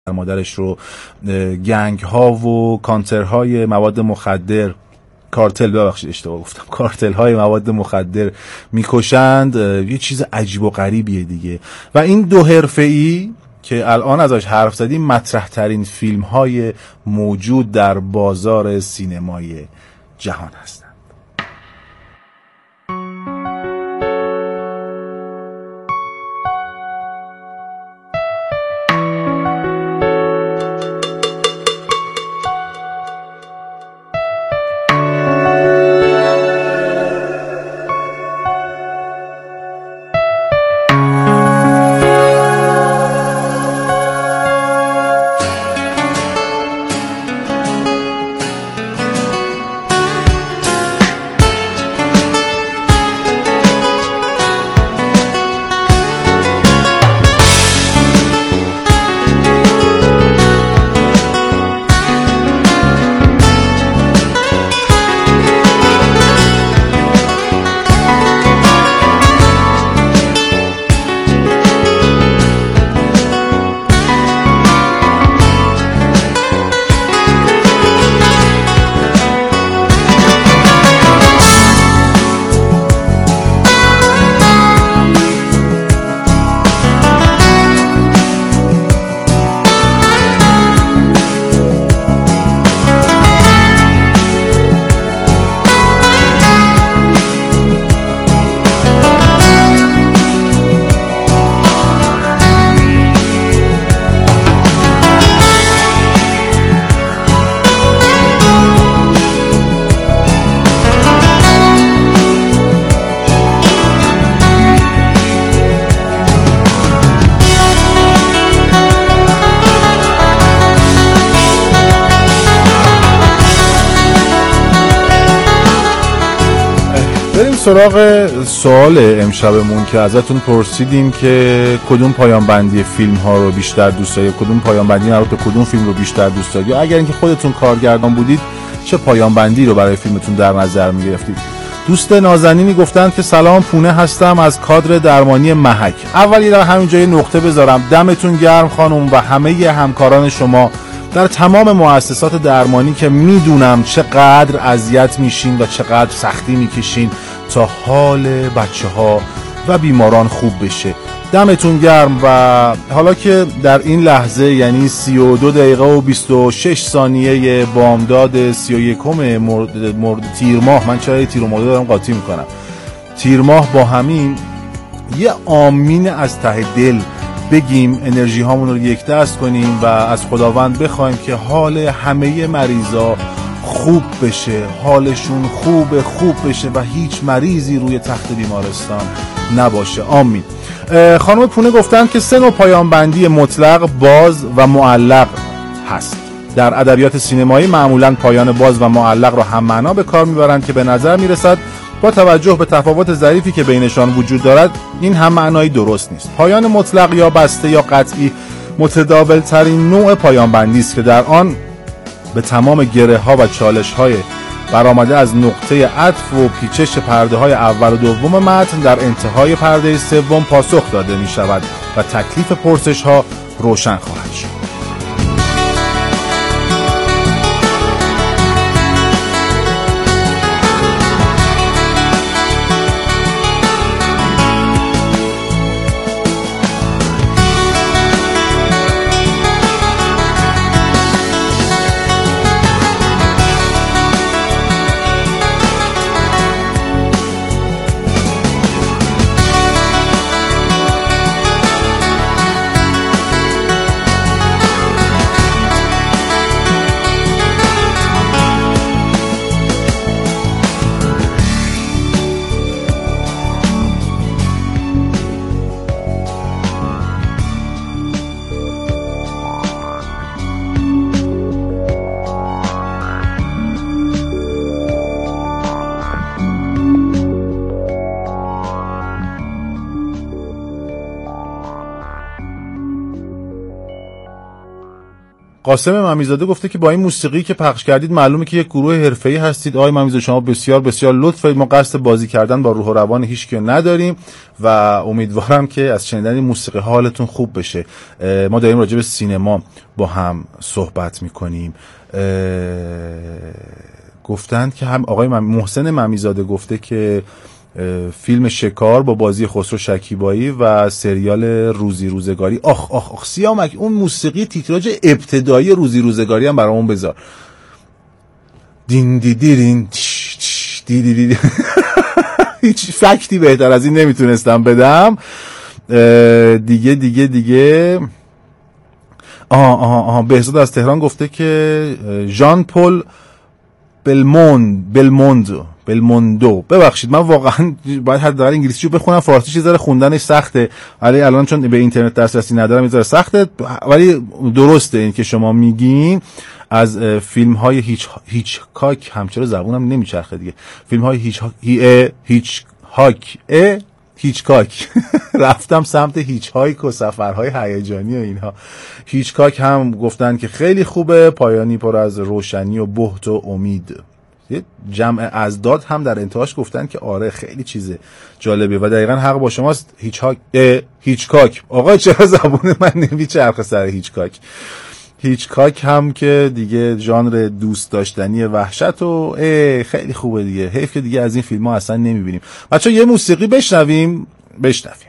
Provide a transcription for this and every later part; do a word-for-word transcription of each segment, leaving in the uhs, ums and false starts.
مادرش رو گنگ ها و کانتر های مواد مخدر، کارتل، ببخشید اشتباه گفتم، کارتل های مواد مخدر میکشند. یه چیز عجیب و غریبیه دیگه. و این دو حرفه‌ای که الان ازش حرف زدیم مطرح ترین فیلم های موجود در بازار سینمای جهان هستند. سراغ سوال امشبمون که ازتون پرسیدیم که کدوم پایان بندی فیلم ها رو بیشتر دوست دارید، کدوم پایان بندی مربوط به کدوم فیلم رو بیشتر دوست دارید، یا اگر اینکه خودتون کارگردان بودید چه پایان بندی رو برای فیلمتون در نظر می‌گرفتید. دوست نازنینی گفتن که سلام، پونه هستم از کادر درمانی محک. اولی در همین جای نقطه بذارم، دمتون گرم خانم و همه همکاران شما در تمام مؤسسات درمانی که میدونم چقدر اذیت میشین و چقدر سختی میکشین تا حال بچه ها و بیماران خوب بشه. دمتون گرم. و حالا که در این لحظه یعنی سی و دو دقیقه و بیست و شش ثانیه بامداد سی و یکم مورد, مورد تیر ماه، من چرا تیر و مورد دارم قاطی میکنم، تیر ماه، با همین یه آمین از ته دل بگیم، انرژی هامون رو یک دست کنیم و از خداوند بخوایم که حال همه مریضا خوب بشه، حالشون خوب خوب بشه و هیچ مریضی روی تخت بیمارستان نباشه. آمین. خانم پونه گفتن که سه نوع پایان بندی مطلق، باز و معلق هست. در ادبیات سینمایی معمولاً پایان باز و معلق رو هم معنا به کار میبرند که به نظر میرسد با توجه به تفاوت ظریفی که بینشان وجود دارد این هم معنایی درست نیست. پایان مطلق یا بسته یا قطعی متداول ترین نوع پایان بندی است که در آن به تمام گره ها و چالش های برآمده از نقطه عطف و پیچش پرده های اول و دوم متن در انتهای پرده سوم پاسخ داده می شود و تکلیف پرسش ها روشن خواهد شد. قاسم ممیزاده گفته که با این موسیقی که پخش کردید معلومه که یک گروه حرفه‌ای هستید. آقای ممیزاده شما بسیار بسیار لطف دارید. ما قصد بازی کردن با روح و روان هیچ کی نداریم و امیدوارم که از شنیدن این موسیقی حالتون خوب بشه. ما داریم راجع به سینما با هم صحبت میکنیم. گفتند که هم آقای محسن ممیزاده گفته که فیلم شکار با بازی خسرو شکیبایی و سریال روزی روزگاری. آخ آخ آخ سیامک، اون موسیقی تیتراژ ابتدایی روزی روزگاری هم برامون بذار. دین دی دیرین دی دی دی. هیچ فکتی بهتر از این نمیتونستم بدم. دیگه دیگه دیگه آها آها آها بهزاد از تهران گفته که ژان پل بلموند بلموندو بلموندو ببخشید من واقعا باید حداقل انگلیسیشو بخونم، فارسی چیز داره خوندنش سخته، ولی الان چون به اینترنت دسترسی ندارم میذاره سخته، ولی درسته این که شما میگین. از فیلم های هیچ هیچکاک همچنان زبونم نمیچرخه دیگه. فیلم های هیچ هیچ هاک ا هیچکاک رفتم سمت هیچ هایک و سفرهای هیجانی و اینها. هیچکاک هم گفتن که خیلی خوبه، پایانی پر از روشنی و بهت و امید. جمع ازداد هم در انتهاش گفتن که آره خیلی چیز جالبه و دقیقاً حق با شماست. هیچکاک هیچکاک آقا چرا زبون من نمیچرخه سر هیچکاک. هیچکاک هم که دیگه ژانر دوست داشتنی وحشت و خیلی خوبه دیگه. حیف که دیگه از این فیلم ها اصلا نمیبینیم. بچه یه موسیقی بشنویم بشنویم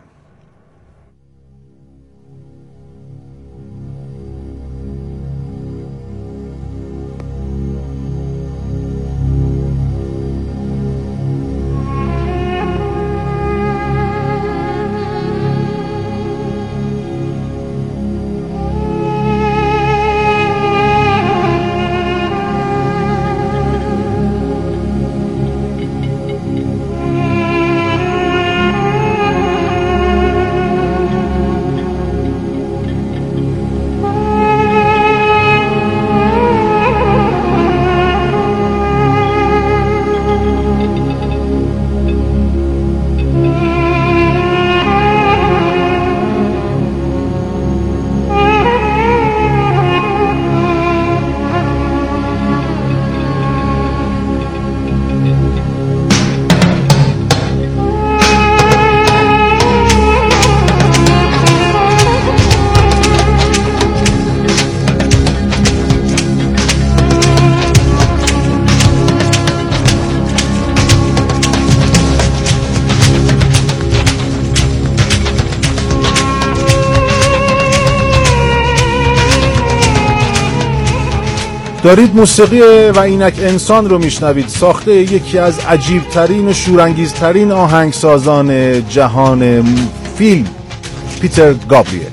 دارید موسیقی و اینک انسان رو میشنوید، ساخته یکی از عجیبترین و شورانگیزترین آهنگسازان جهان فیلم، پیتر گابریل.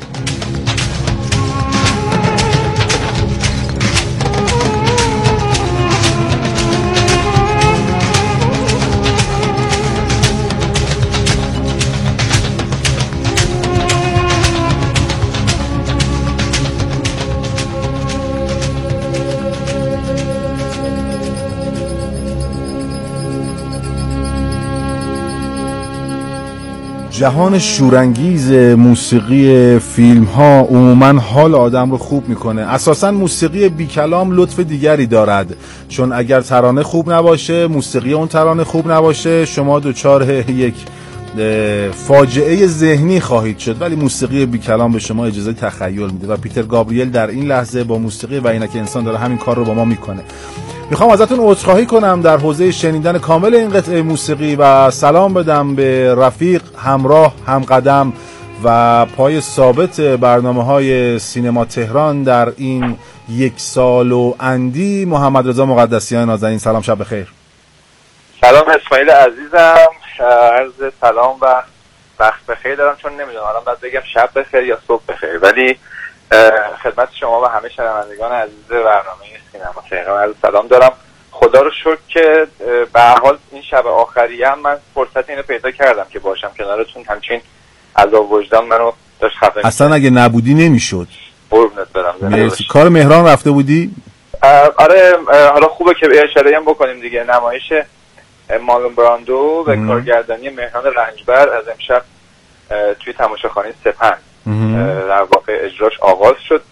جهان شورانگیز موسیقی فیلم ها عموماً حال آدم رو خوب میکنه. اساساً موسیقی بی کلام لطف دیگری دارد، چون اگر ترانه خوب نباشه، موسیقی اون ترانه خوب نباشه، شما دوچار یک فاجعه ذهنی خواهید شد، ولی موسیقی بی کلام به شما اجازه تخیل میده و پیتر گابریل در این لحظه با موسیقی و اینک انسان داره همین کار رو با ما میکنه. میخوام ازتون عذرخواهی کنم در حوزه شنیدن کامل این قطعه موسیقی و سلام بدم به رفیق، همراه، همقدم و پای ثابت برنامه‌های سینما تهران در این یک سال و اندی، محمد رضا مقدسیان نازنین. سلام، شب بخیر. سلام اسماعیل عزیزم، عرض سلام و وقت بخیر دارم، چون نمیدونم الان باید بگم شب بخیر یا صبح بخیر، ولی خدمت شما و همه شنوندگان عزیز برنامه سینما تهران عرض سلام دارم. خدا رو شکر که به هر حال این شب آخری هم من فرصت اینو پیدا کردم که باشم کنارتون، همچین عذاب وجدان منو داشت خفه. اصلا اگه نبودی نمیشد. قربونت برم. مرسی. کار مهران رفته بودی؟ آره، حالا خوبه که اشاره هم بکنیم دیگه. نمایش مارلون براندو و کارگردانی مهران رنجبر از امشب توی تماشاخانه سپند در واقع اجراش آغاز شد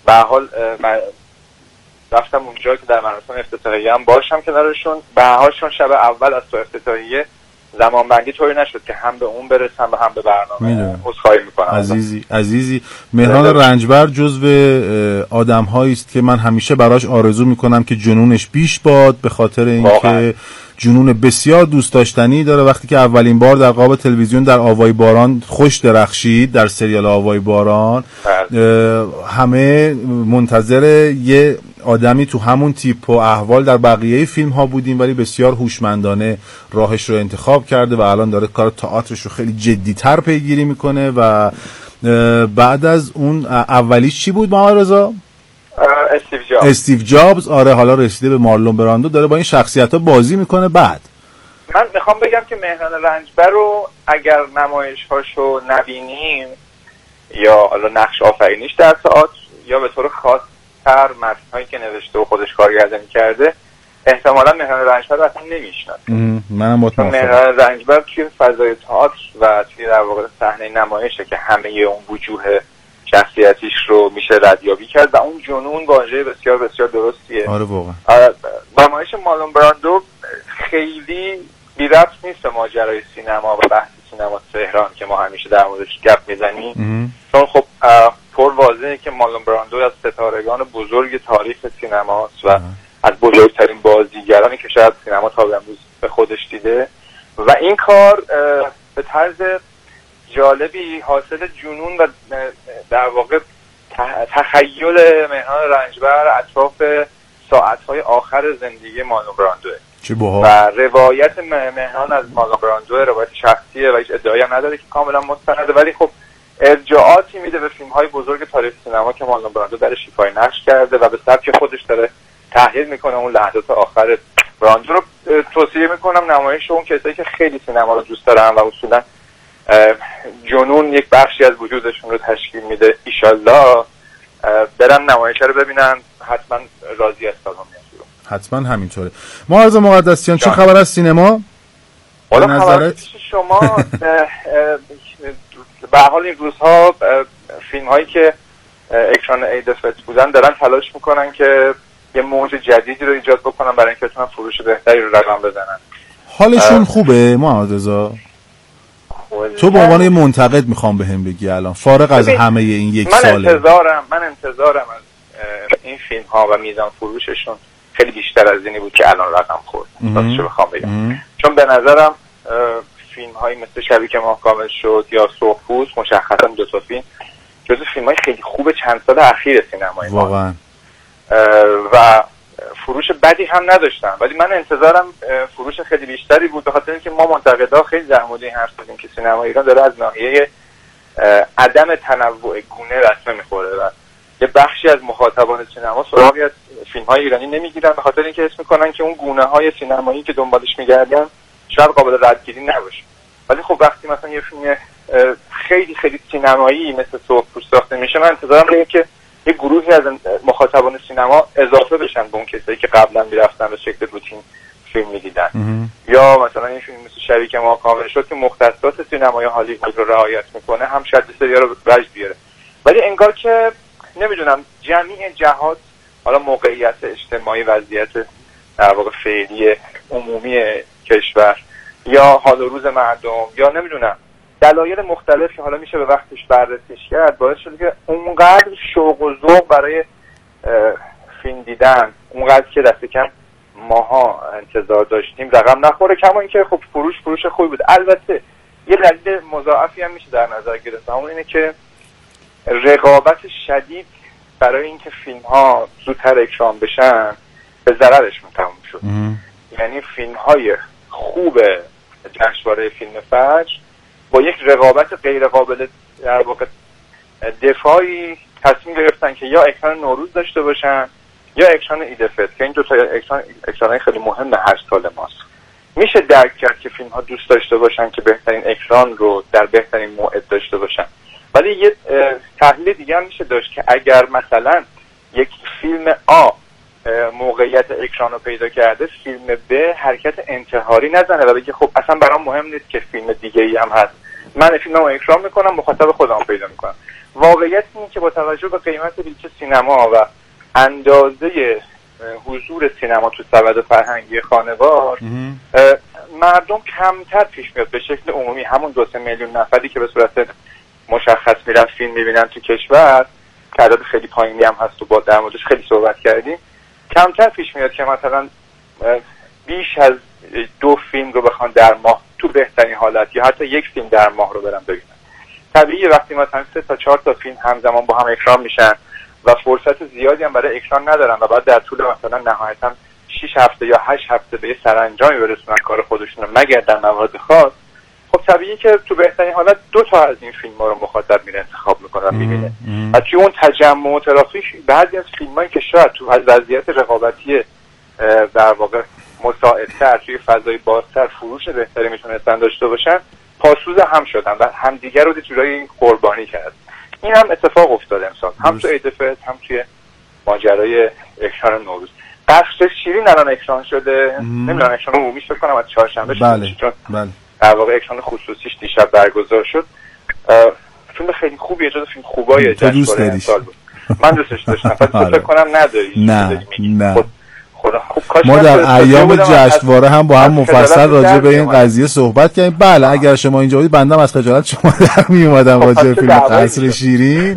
به هر حال من رفتم اونجا که در مراسم افتتاحیه هم باشم کنارشون. به هر حال شب اول از تو افتتاحیه زمان بندی طوری نشد که هم به اون برسم و هم به برنامه. عذرخواهی میکنم. عزیزی عزیزی مهران رنجبر جزو آدم‌هایی است که من همیشه براش آرزو میکنم که جنونش بیش باد، به خاطر اینکه جنون بسیار دوست داشتنی داره. وقتی که اولین بار در قاب تلویزیون در آوای باران خوش درخشید، در سریال آوای باران، همه منتظر یه آدمی تو همون تیپ و احوال در بقیه فیلم ها بودیم، ولی بسیار هوشمندانه راهش رو انتخاب کرده و الان داره کار تئاترش رو خیلی جدی‌تر پیگیری میکنه. و بعد از اون اولیش چی بود محمد رضا؟ استیو جابز. استیو جابز. آره، حالا رسیده به مارلون براندو، داره با این شخصیت‌ها بازی میکنه. بعد من میخوام بگم که مهران رنجبر رو اگر نمایش‌هاشو نبینیم یا حالا نقش آفرینیش در تئاتر یا به طور خاص تر متن‌هایی که نوشته و خودش کارگردانی کرده، احتمالاً مهران رنجبر رو اصلا نمی‌شناسیم. منم مطمئنم مهران رنجبر توی فضای تئاتر و توی در واقع صحنه نمایشه که همه اون وجوه شخصیتیش رو میشه ردیابی کرد و اون جنون واژه بسیار بسیار درستیه. آره واقعا. نمایش مارلون براندو خیلی بی ربط نیست به ماجرای سینما و بحث سینما تهران که ما همیشه در موردش گپ میزنیم، چون خب پر واضحه که مارلون براندو از ستارگان بزرگ تاریخ سینماست و اه. از بزرگترین بازیگرانی که شاید سینما تا به امروز به خودش دیده و این کار به طرز جالبی حاصل جنون و در واقع تخیل مهران رنجبر اطراف ساعتهای آخر زندگی مارلون براندوه. چه باحال. و روایت مهران از مارلون براندو روایت شخصیه و هیچ ادعایی هم نداره که کاملا مستنده، ولی خب ارجاعاتی میده به فیلم‌های بزرگ تاریخ سینما که مارلون براندو درش ایفای نقش کرده و به سبک خودش داره تحلیل میکنه اون لحظات آخر براندو رو. توصیه میکنم نمایش اون کسایی که خیلی سینما رو دوست دارن و اصولا جنون یک بخشی از وجودشون رو تشکیل میده، ایشالله برن نمایش رو ببینن، حتما راضی هستم. حتما همینطوره. معرض مقدسیان چه خبر از سینما؟ حالا خبر شما به حال این روزها فیلم هایی که اکران عید فطر بودن دارن تلاش میکنن که یه موج جدیدی رو ایجاد بکنن برای اینکه بتونن فروش بهتری رو رقم بزنن. حالشون خوبه محمد رضا؟ تو به عنوان منتقد میخوام بهم بگی الان فارغ از همه این یک من ساله. انتظارم من انتظارم از این فیلم ها و میزان فروششون خیلی بیشتر از اینی بود که الان رقم خورد. راستشو بخوام بگم، چون به نظرم فیلم هایی مثل شبی که ماه کامل شد یا سرخپوست، مشخصا دو تا فیلم جزو فیلم های خیلی خوب چند سال اخیر سینمای ما واقعا و فروش بدی هم نداشتن، ولی من انتظارم فروش خیلی بیشتری بود، به خاطر اینکه ما منتقدا خیلی در مورد این حرف زدیم که سینما ایران داره از ناحیه عدم تنوع گونه رسمه میخوره و یه بخشی از مخاطبان سینما سراغی از فیلم‌های ایرانی نمیگیرن، به خاطر اینکه حس میکنن که اون گونه‌های سینمایی که دنبالش میگردن شاید قابل ردگیری نباشه. ولی خب وقتی مثلا یه فیلم خیلی خیلی سینمایی مثل سرخپوست ساخته میشه، من انتظارم اینه که یه گروهی از مخاطبان سینما اضافه بشن به اون کسایی که قبلا میرفتن به شکل روتین فیلم میدیدن، یا مثلا این فیلم مثل شبی که ماه کامل شد که مختصات سینمای هالیوود رو رعایت میکنه، هم شاید سریا رو وجد بیاره، ولی انگار که نمیدونم جمعی جهات، حالا موقعیت اجتماعی، وضعیت در واقع فعلی عمومی کشور یا حال و روز مردم یا نمیدونم دلایل مختلف که حالا میشه به وقتش بررسیش کرد، باعث شده که اونقدر شوق و ذوق برای فیلم دیدن، اونقدر که دست کم ماها انتظار داشتیم رقم نخوره. کما اینکه خب فروش فروش خوبی بود. البته یه دلیل مضاعفی هم میشه در نظر گرفت، اون اینه که رقابت شدید برای اینکه فیلم ها زودتر اکران بشن به ضررشون تموم شد. یعنی فیلم های خوب جشنواره فیلم فجر با یک رقابت غیر قابل در واقع دفاعی تصمیم گرفتن که یا اکران نوروز داشته باشن یا اکران عید فطر، که این دو تا اکران اکرانای خیلی مهم هر سال ماست. میشه درک کرد که فیلم ها دوست داشته باشن که بهترین اکران رو در بهترین موعد داشته باشن، ولی یه تحلیل دیگه هم میشه داشت که اگر مثلا یک فیلم آ موقعیت اکران رو پیدا کرده، فیلم ب حرکت انتحاری نزنه و بگه خب اصلا برام مهم نیست که فیلم دیگه ای هم هست، من فیلممو اکران میکنم، مخاطب خودم پیدا میکنم. واقعیت اینه که با توجه به قیمت بلیط سینما و اندازه حضور سینما تو سبد فرهنگی خانوار، مردم کمتر پیش میاد به شکل عمومی همون دو سه میلیون نفری که به صورت مشخص میرن فیلم میبینن تو کشور، تعداد خیلی پایینی هم هست و با در موردش خیلی صحبت کردیم، کمتر پیش میاد که مثلا بیش از دو فیلم رو بخوان در ماه تو بهترین حالت یا حتی یک فیلم در ماه رو برن ببینن. طبیعیه وقتی مثلا سه تا چهار تا فیلم همزمان با هم اکران میشن و فرصت زیادی هم برای اکران ندارن و بعد در طول مثلا نهایتا شش هفته یا هشت هفته به سرانجامی برسونن کار خودشون رو مگر در موارد خاص، خب طبیعیه که تو بهترین حالت دو تا از این فیلم‌ها رو مخاطب میره انتخاب میکنه و میبینه. و توی اون تجمع و ترافیک بعضی از فیلمایی که شاید تو وضعیت رقابتی در واقع مساعدتر توی فضای بازتر فروش بهتری میتونستن داشته باشن، پاسوز هم شدن و همدیگر رو جورایی قربانی کرد. این هم اتفاق افتاد امسال، هم تو عید فطر هم توی ماجرای اکران نوروز. قصر شیرین الان اکران شده، نمیدونم اکران عمومیش فکر کنم از چهارشنبه شده. بله. بله. در واقع اکران خصوصیش دیشب برگزار شد. فیلم خیلی خوبیه، جز فیلم خوبای جشنواره امسال بود. من دوستش داشتم. فکر کنم نداری. نه نه. خدا خوب کاش ما در ایام جشنواره هم با هم مفصل راجع به این قضیه صحبت کردیم. بله اگر شما اینجا بودید بنده از خجالت شما در می اومدم راجع به فیلم قصر شیرین.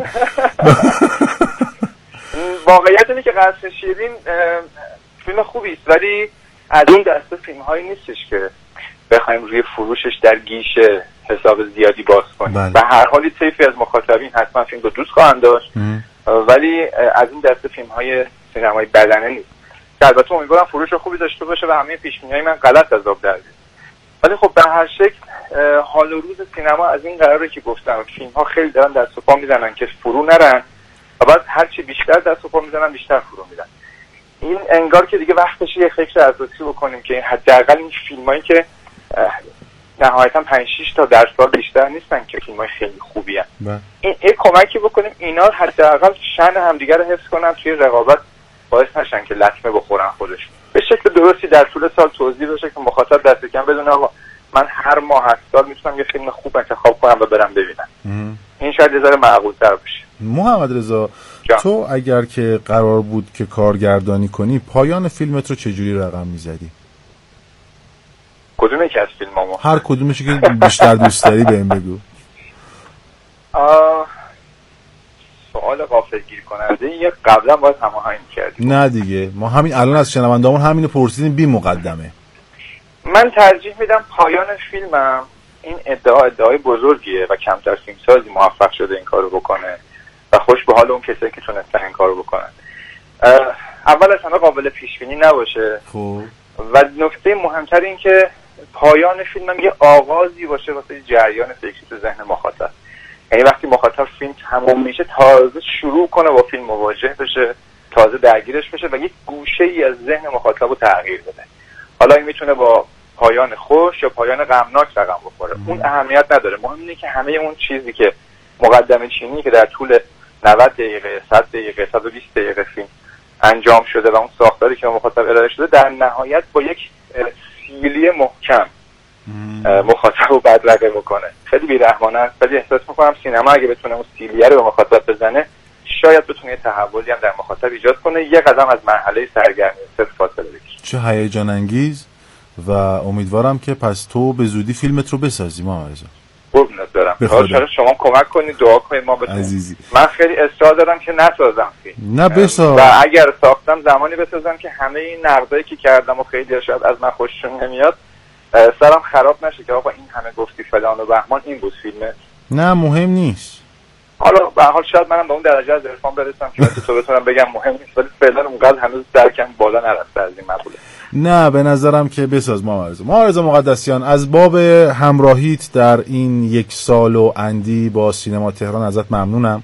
واقعیت اینه که قصر شیرین فیلم خوبی است ولی از اون دسته فیلم‌هایی نیستش که بخوایم روی فروشش در گیشه حساب زیادی باز کنیم. به هر حال طیفی از مخاطبین حتما فیلم رو دوست خواهند داشت ولی از این دسته فیلم‌های سینمایی بدنه نیست. البته امیدوارم فروش خوبی داشته باشه و همه پیش‌بینی‌های من غلط از آب در بیاد. ولی خب به هر شکل حال و روز سینما از این قراره که گفتم فیلم‌ها خیلی دارن دست و پا میزنن که فرو نرن و بعد هر چی بیشتر دست و پا میزنن بیشتر فرو میرن. این انگار که دیگه وقتشه یه فکر اساسی بکنیم که حداقل این فیلمایی که نهایتا پنج شش تا در سال بیشتر نیستن که فیلمای خیلی خوبی ان. این یه کمکی بکنیم اینا حداقل شأن همدیگه رو حفظ کنن توی رقابت، باعث نشن که لطمه بخورن خودشون. به شکل درستی در طول سال توضیح بشه که مخاطب دست کم بدونه آقا من هر ماه هر سال میتونم یه فیلم خوب انتخاب کنم و برم ببینم. ام. این شاید یه ذره معقول‌تر باشه. محمد رضا جان. تو اگر که قرار بود که کارگردانی کنی پایان فیلمت رو چجوری رقم میزدی؟ کدوم یکی از فیلمامو؟ هر کدومشو که بیشتر دوست داری بهم بگو. آه... سوال غافلگیر کننده. یه قبلا باید هماهنگ کردیم. نه دیگه ما همین الان از شنوندهامون همینو پرسیدیم بی مقدمه. من ترجیح میدم پایان فیلمم، این ادعا ادعای بزرگیه و کمتر فیلمسازی موفق شده این کارو بکنه و خوش به حال اون کسایی که تونستن این کارو بکنن. اول از همه قابل پیش بینی نباشه. خوب. و نکته مهمتر این که پایان فیلمم یه آغازی باشه واسه جریان فکری تو ذهن مخاطب. یعنی وقتی مخاطب فیلم تموم میشه تازه شروع کنه با فیلم مواجه بشه، تازه درگیرش بشه و یک گوشه‌ای از ذهن مخاطب رو تغییر بده. حالا این میتونه با پایان خوش یا پایان غمناک رقم بخوره، اون اهمیت نداره. مهم اینه که همه اون چیزی که مقدمه چینی که در طول نود دقیقه، صد دقیقه، صد و بیست دقیقه فیلم انجام شده و اون ساختاری که مخاطب ارائه شده در نهایت با یک سیلی محکم مخاطب رو بدرقه بکنه. خیلی بی‌رحمانه است ولی احساس میکنم سینما اگه بتونه اون سیلیه رو به مخاطب بزنه شاید بتونه یه تحولی هم در مخاطب ایجاد کنه، یه قدم از مرحله سرگرمی صفر فاصله بگیره. چه هیجان انگیز و امیدوارم که پس تو به زودی فیلمت رو بسازی. محمد رضا قربونت برم. حالا شما کمک کنید، دعا کنید ما بتونیم. عزیزی من خیلی اصرار دارم که نسازم فیلم. نه بساز. و اگر ساختم زمانی بسازم که همه این نقدایی که کردم و خیلی شاید از من خوششون نمیاد سرم خراب نشه که آقا این همه گفتی فلان و بهمان این بود فیلمه. نه مهم نیست. حالا به هر حال شاید منم به اون درجه از عرفان برسم که تو بتونم بگم مهم نیست ولی فعلا اونقدر هنوز درکم بالا نرسته از این مقوله. نه به نظرم که بساز. محمد رضا محمد رضا مقدسیان از باب همراهیت در این یک سال و اندی با سینما تهران ازت ممنونم.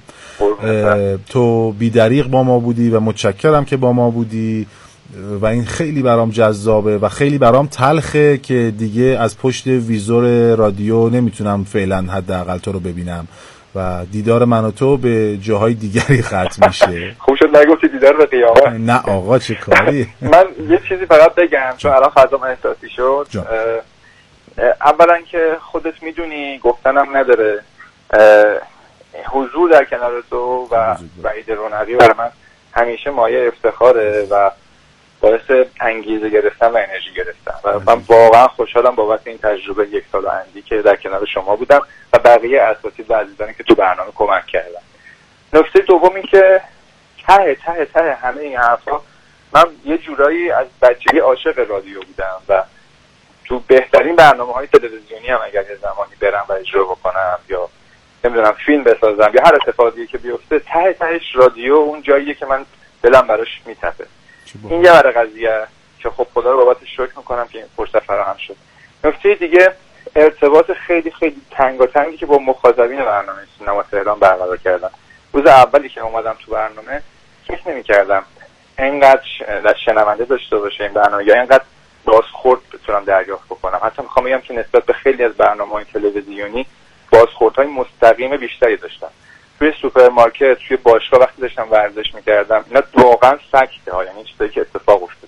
تو بی‌دریغ با ما بودی و متشکرم که با ما بودی و این خیلی برام جذابه و خیلی برام تلخه که دیگه از پشت ویزور رادیو نمیتونم فعلا حداقل تو رو ببینم و دیدار من و تو به جاهای دیگری ختم میشه. خوب شد نگفتی دیدار به قیامت. نه آقا چه کاری. من یه چیزی فقط بگم چون الان فضام احساسی شد. اولا که خودت میدونی گفتنم نداره حضور در کنار تو و وحید رونقی برای من همیشه مایه افتخاره و باعث انگیزه گرفتن و انرژی گرفتن و من واقعا خوشحالم بابت این تجربه یک سال و اندی که در کنار شما بودم و بقیه اساتید و عزیزانی که تو برنامه کمک کردن. نکته دوم این که ته ته ته همه این حرفا من یه جورایی از بچگی عاشق رادیو بودم و تو بهترین برنامه‌های تلویزیونی هم اگر یه زمانی برم و اجرا بکنم یا نمیدونم فیلم بسازم یا هر اتفاقی که بیفته ته تهش رادیو اون جاییه که من دلم براش میتپه. این یه ور قضیه که خب خدا رو بابتش شکر میکنم که این فرصت فراهم شد. نکته دیگه ارتباط خیلی خیلی تنگاتنگی که با مخاطبین برنامه سینما تهران برقرار کردم. روز اولی که اومدم تو برنامه فکر نمی‌کردم اینقدر شنونده داشته باشه این برنامه یا اینقدر بازخورد بتونم دریافت بکنم. حتی میخوام بگم که نسبت به خیلی از برنامه‌های تلویزیونی بازخوردهای مستقیم بیشتری داشتم. توی سوپرمارکت، توی باشگاه وقتی داشتم ورزش می‌کردم، اینا واقعا فکته ها، یعنی چیزی که اتفاق افتاد.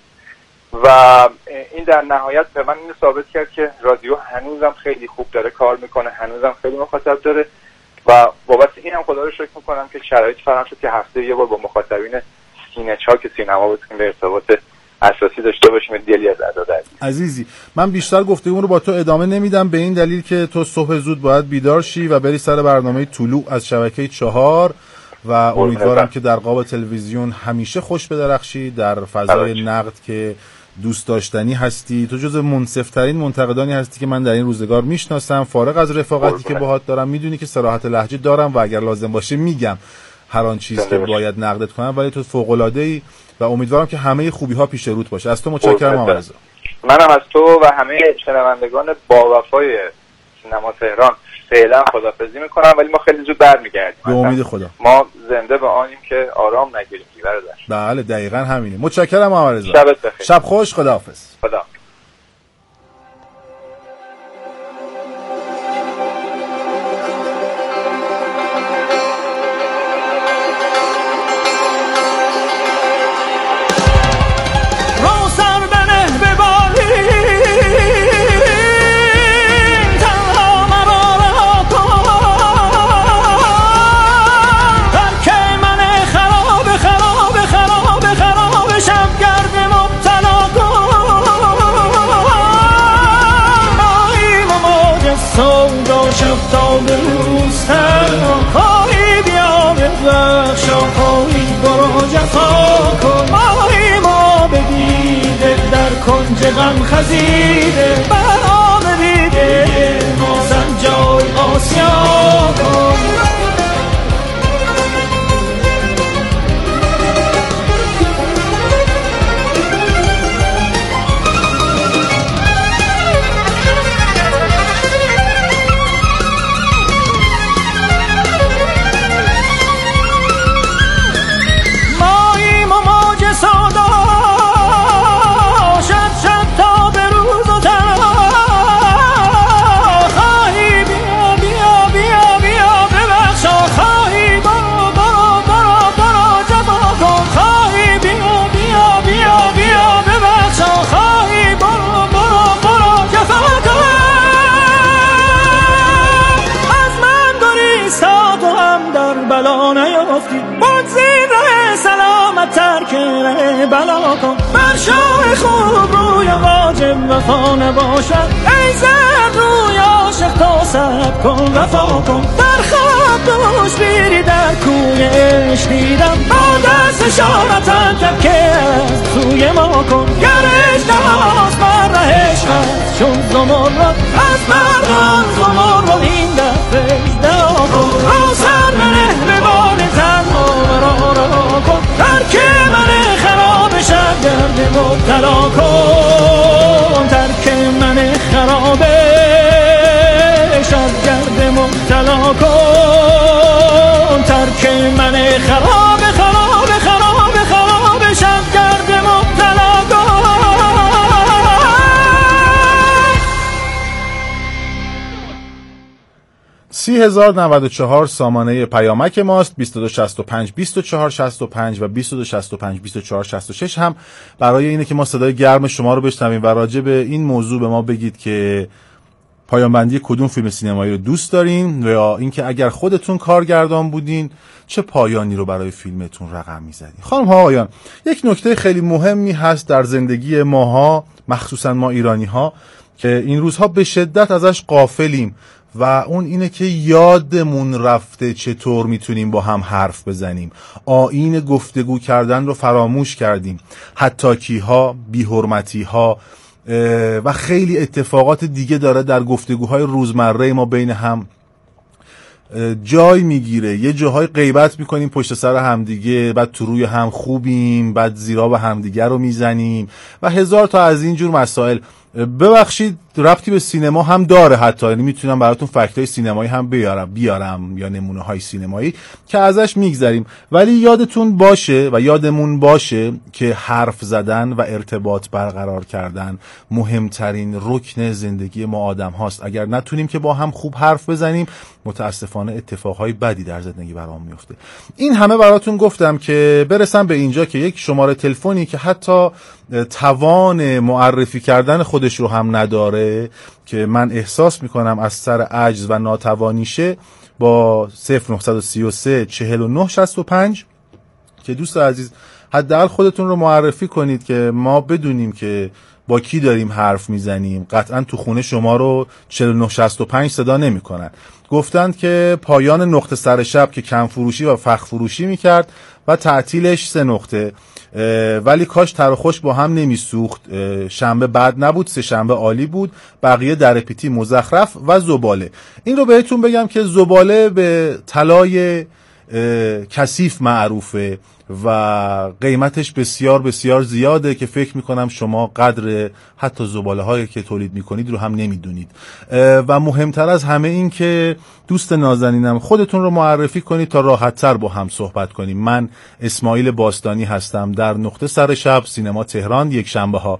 و این در نهایت به من اینو ثابت کرد که رادیو هنوزم خیلی خوب داره کار میکنه، هنوزم خیلی مخاطب داره و بابت اینم خدا رو شکر میکنم که شرایط فراهم شد که هفته یه بار با مخاطبین سینه چاک سینما بتونیم به ارتباط اساسی داشته باشیم. دلی از ادا دردی عزیزی، من بیشتر گفتگو رو با تو ادامه نمیدم به این دلیل که تو صبح زود باید بیدار شی و بری سر برنامه طلوع از شبکه چهار و امیدوارم که در قاب تلویزیون همیشه خوش بدرخشی، در فضای نقد که دوست داشتنی هستی. تو جز منصف‌ترین منتقدانی هستی که من در این روزگار میشناسم. فارغ از رفاقتی که باهات دارم، میدونی که صراحت لهجه دارم و اگر لازم باشه میگم هر آن چیز که باید نقدت کنم، ولی تو فوق‌العاده‌ای و امیدوارم که همه خوبی‌ها پیش روت باشه. از تو متشکرم آقا رضا. منم از تو و همه شنوندگان با وفای سینما تهران فعلا خداحافظی میکنم، ولی ما خیلی زود برمیگردیم. به امید خدا. ما زنده به آنیم که آرام نگیریم برادر. بله دقیقاً همینه. متشکرم آقا رضا. شبت بخیر. شب خوش. خداحافظ. خدا. کنج غم خزیده برام دیده مازن جای آسیا کن. ماییم و موج سودا بلا کن بر شاه خوب روی واجب وفا نباشد. ای زر روی عاشق تا سب کن وفا کن. در خواب دوش بیری در کوی عشق دیدم با دست شارتن تبکه از سوی ما کن. گر اجتهاز بر ره عشقت چون زمرد از مردان زمرد این دفعه اجتها کن. رو سر منه به بال تنها مرا را کن. ترک من خراب شب گرد مبتلا کن. ترک من خراب شب گرد مبتلا کن. ترک من خراب خراب خراب خراب شب گرد مبتلا کن. سی هزار نود و چهار سامانه پیامک ماست. بیست و دو شصت و پنج بیست و چهار شصت و پنج و بیست و دو شصت و پنج بیست و چهار شصت و شش هم برای اینه که ما صدای گرم شما رو بشنویم و راجع به این موضوع به ما بگید که پایان بندی کدوم فیلم سینمایی رو دوست دارین و یا اینکه اگر خودتون کارگردان بودین چه پایانی رو برای فیلمتون رقم می‌زدین. خانم ها آقایان، یک نکته خیلی مهمی هست در زندگی ماها، مخصوصا ما ایرانی‌ها، که این روزها به شدت ازش غافلیم و اون اینه که یادمون رفته چطور میتونیم با هم حرف بزنیم. آیین گفتگو کردن رو فراموش کردیم. حطاکی‌ها، بی‌حرمتی‌ها و خیلی اتفاقات دیگه داره در گفتگوهای روزمره ما بین هم جای میگیره. یه جاهای غیبت میکنیم پشت سر همدیگه، بعد تو روی هم خوبیم، بعد زیرا به همدیگه رو میزنیم و هزار تا از این جور مسائل. ببخشید ربطی به سینما هم داره، حتی یعنی میتونم براتون فکتای سینمایی هم بیارم بیارم یا نمونه های سینمایی که ازش میگذریم، ولی یادتون باشه و یادمون باشه که حرف زدن و ارتباط برقرار کردن مهمترین رکن زندگی ما آدم هاست. اگر نتونیم که با هم خوب حرف بزنیم متاسفانه اتفاقهای بدی در زندگی برام میفته. این همه براتون گفتم که برسم به اینجا که یک شماره تلفنی که حتی توان معرفی کردن خودش رو هم نداره، که من احساس میکنم از سر عجز و ناتوانیشه، با صفر نه سه سه چهل و نه شصت و پنج که دوست عزیز حداقل خودتون رو معرفی کنید که ما بدونیم که با کی داریم حرف میزنیم. قطعا تو خونه شما رو چهل و نه شصت و پنج صدا نمی کنن. گفتند که پایان نقطه سر شب که کم فروشی و فخ فروشی میکرد و تعطیلش سه نقطه، ولی کاش تر و خشک با هم نمی سوخت. شنبه بد نبود، سه شنبه عالی بود، بقیه در پیتی مزخرف و زباله. این رو بهتون بگم که زباله به طلای کثیف معروفه و قیمتش بسیار بسیار زیاده که فکر میکنم شما قدر حتی زباله هایی که تولید میکنید رو هم نمیدونید. و مهمتر از همه این که دوست نازنینم خودتون رو معرفی کنید تا راحت تر با هم صحبت کنیم. من اسماعیل باستانی هستم، در نقطه سر شب سینما تهران یک شنبه ها،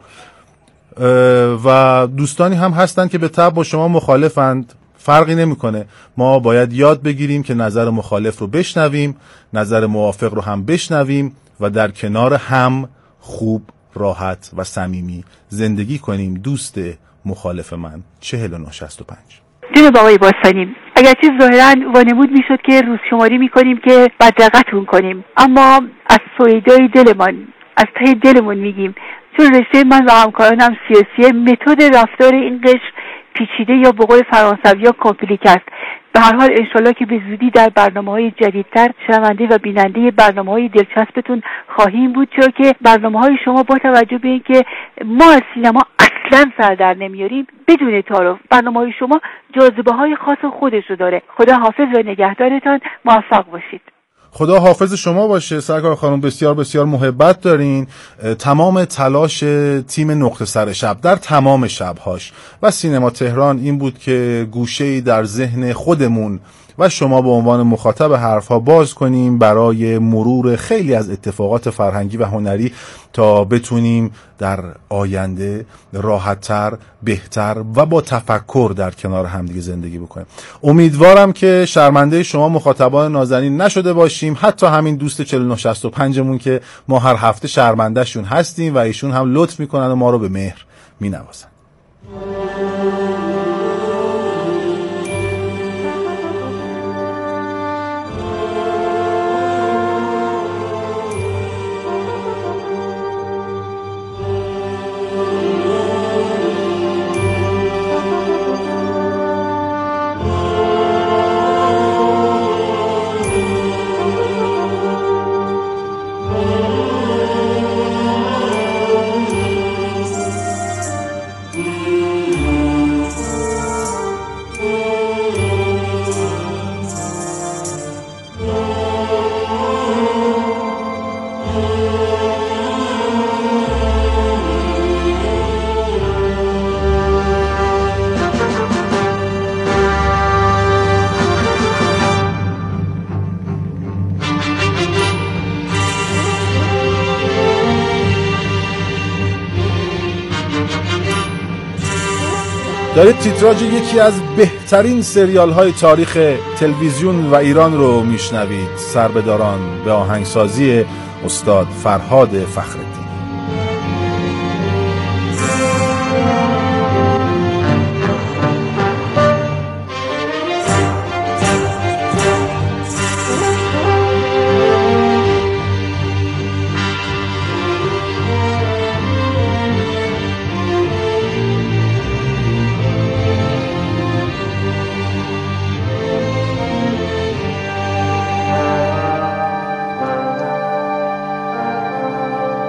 و دوستانی هم هستن که به طبع با شما مخالفند. فرقی نمیکنه، ما باید یاد بگیریم که نظر مخالف رو بشنویم، نظر موافق رو هم بشنویم و در کنار هم خوب، راحت و صمیمی زندگی کنیم. دوست مخالف من چهل و نه شصت و پنج. جناب آقای باستانی، اگرچه ظاهرا وانمود میشد که روز شماری میکنیم که بدرقتون کنیم، اما از سویدای دلمان، از ته دلمون میگیم، چون رشته من و همکارانم سیاسی، متد رفتار این قشر پیچیده یا به قول فرانسوی یا کامپلیک است. به هر حال انشالله که به زودی در برنامه‌های جدیدتر شنونده و بیننده برنامه‌های دلچسبتون خواهیم بود، چون که برنامه‌های شما با توجه به اینکه ما از سینما اصلا سر در نمیاریم، بدون تعارف برنامه‌های شما جاذبه‌های خاص خودش رو داره. خدا حافظ و نگهدارتان، موفق باشید. خدا حافظ شما باشه سرکار خانم، بسیار بسیار محبت دارین. تمام تلاش تیم نقطه سر شب در تمام شبهاش و سینما تهران این بود که گوشه‌ای در ذهن خودمون و شما به عنوان مخاطب حرفها باز کنیم برای مرور خیلی از اتفاقات فرهنگی و هنری تا بتونیم در آینده راحت‌تر، بهتر و با تفکر در کنار همدیگه زندگی بکنیم. امیدوارم که شرمنده شما مخاطبان نازنین نشده باشیم، حتی همین دوست چهل و نه شصت و پنج مون که ما هر هفته شرمنده شون هستیم و ایشون هم لطف میکنن و ما رو به مهر مینوازن. دارید تیتراژ یکی از بهترین سریال های تاریخ تلویزیون و ایران رو میشنوید. سربداران به آهنگسازی استاد فرهاد فخرالدین.